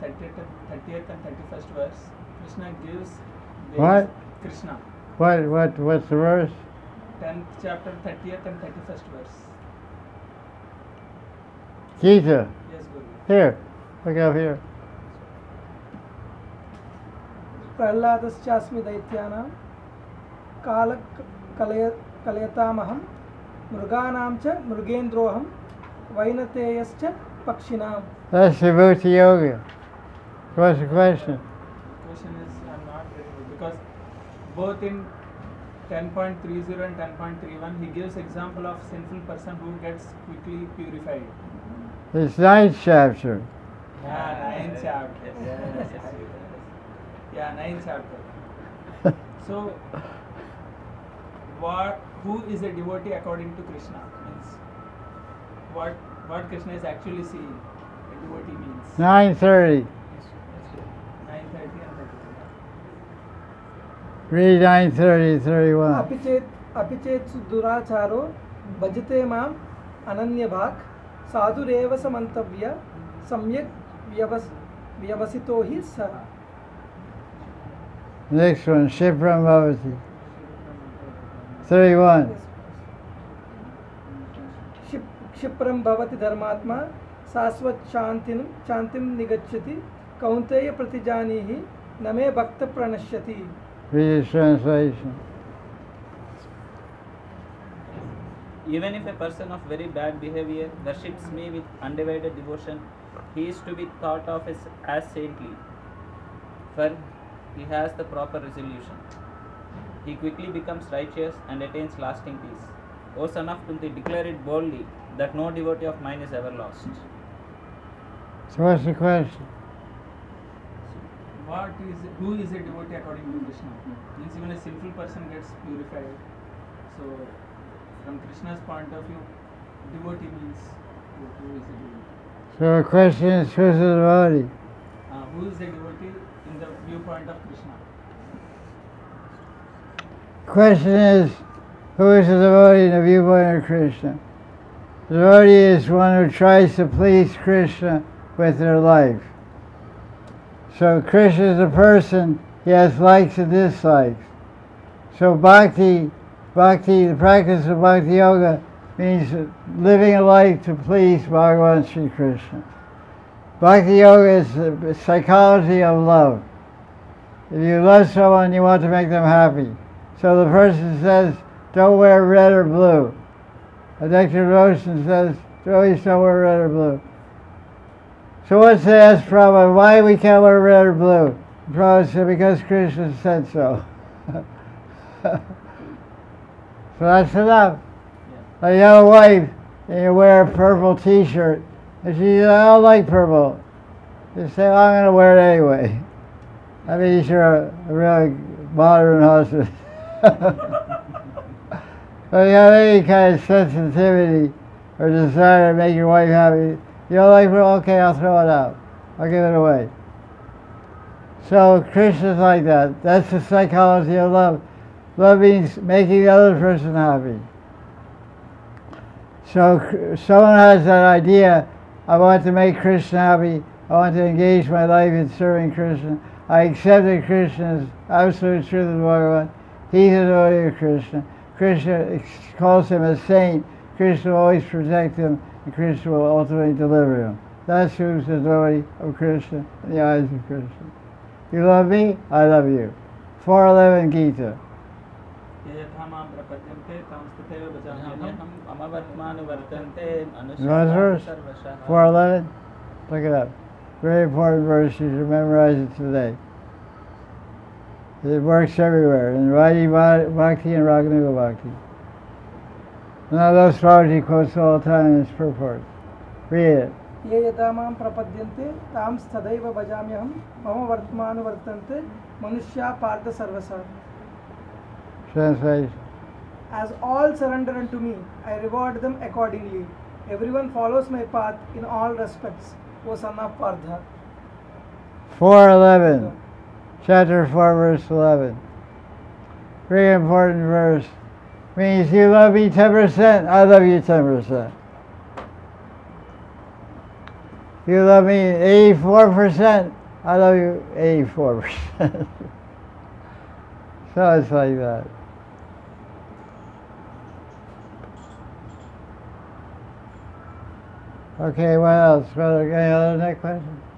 30th and 31st verse, Krishna gives What? Krishna. What's the verse? 10th chapter, 30th and 31st verse. Gita. Yes, Guru. Here. Look up here. प्रह्लादश्चास्मि दैत्यानां कलयतामहं मृगाणां च मृगेन्द्रोऽहं वैनतेयश्च पक्षिणां. That's Vibhuti Yoga. What's the question? The question is, I'm not getting it, because both in 10.30 and 10.31 he gives example of sinful person who gets quickly purified. It's 9th chapter. Yeah, 9th chapter. Yes. Yeah, 9th chapter. So, who is a devotee according to Krishna? Means what Krishna is actually seeing. A devotee means 9:30. 9:30 and 31. Read 9:30, 31. अपि चेत् दुराचारो भजते माम् अनन्यभाक् साधुरेव समन्तव्य सम्यक् व्यवसितो हि सः. Next one, Shipram Bhavati. 31. क्षिप्रं भवति धर्मात्मा शाश्वत शान्तिं निगच्छति कौन्तेय प्रतिजानीहि न मे भक्त प्रणश्यति. Read his translation. Even if a person of very bad behavior worships me with undivided devotion, he is to be thought of as saintly, for he has the proper resolution. He quickly becomes righteous and attains lasting peace. O son of Kunti, declare it boldly that no devotee of mine is ever lost. So what's the question? Who is a devotee according to Krishna? Means even a sinful person gets purified. So, from Krishna's point of view, devotee means who is a devotee? So the question is, who's the devotee? Who is a devotee in the viewpoint of Krishna? Question is, who is the devotee in the viewpoint of Krishna? The devotee is one who tries to please Krishna with their life. So Krishna is a person, he has likes and dislikes. So bhakti, the practice of bhakti yoga means living a life to please Bhagavan Sri Krishna. Bhakti yoga is the psychology of love. If you love someone, you want to make them happy. So the person says, don't wear red or blue. Dr. Roshan says, always don't wear red or blue. So once they asked Prabhupada, why we can't wear red or blue? Prabhupada said, because Krishna said so. So that's enough. Yeah. You have a wife, and you wear a purple t-shirt, and she says, I don't like purple. You say, well, I'm going to wear it anyway. That means you're a really modern husband. So you have any kind of sensitivity or desire to make your wife happy, you don't like it, okay, I'll throw it out. I'll give it away. So Krishna's like that. That's the psychology of love. Love means making the other person happy. So someone has that idea, I want to make Krishna happy, I want to engage my life in serving Krishna. I accept that Krishna is absolute truth of Bhagavan. He's a devotee of Krishna. Krishna calls him a saint. Krishna will always protect him, and Krishna will ultimately deliver him. That's who's the devotee of Krishna in the eyes of Krishna. You love me, I love you. 4:11 Gita. Last verse? 4:11? Look it up. Very important verse. You should memorize it today. It works everywhere, in Vaidhi Bhakti and Raganuga Bhakti. Now those Prabhuji quotes all the time in his purport. Read it. ये यदा मां प्रपद्यन्ते तां तदैव भजाम्यहं मम वर्तमानुवर्तन्ते मनुष्या Partha सर्वसा. Translation. As all surrender unto me, I reward them accordingly. Everyone follows my path in all respects, O son of Partha. 4:11. Chapter 4, verse 11. Very important verse. Means you love me 10%, I love you 10%. You love me 84%, I love you 84%. So it's like that. Okay, what else? Brother, any other next question?